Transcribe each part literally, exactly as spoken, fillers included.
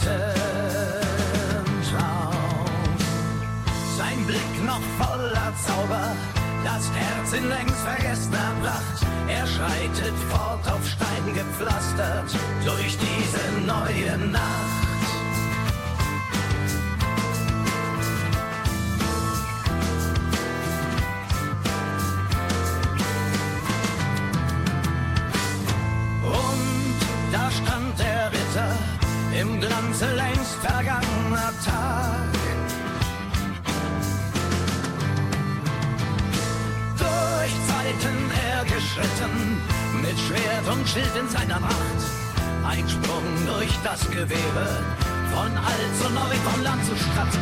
Traum. Sein Blick noch voller Zauber, das Herz in längst vergessener Pracht. Er schreitet fort auf Stein gepflastert durch diese neue Nacht. Im Glanze längst vergangener Tag. Durch Zeiten er geschritten, mit Schwert und Schild in seiner Macht. Ein Sprung durch das Gewebe, von alt zu neu, von Land zu Stadt.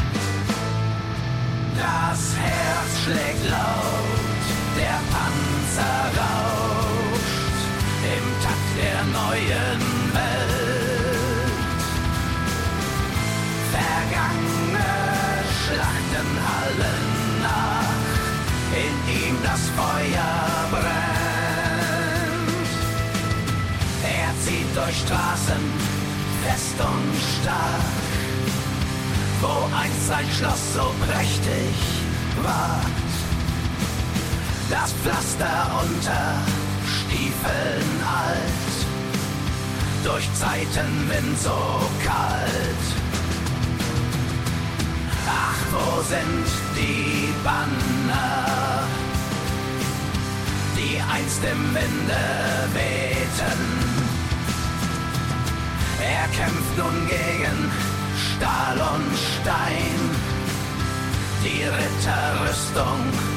Das Herz schlägt laut, der Panzer rauscht, im Takt der neuen Welt. Vergangene Schlachten hallen nach, in ihm das Feuer brennt. Er zieht durch Straßen, fest und stark, wo einst sein Schloss so prächtig wagt. Das Pflaster unter Stiefeln alt, durch Zeitenwind so kalt. Ach, wo sind die Banner, die einst im Winde wehten? Er kämpft nun gegen Stahl und Stein, die Ritterrüstung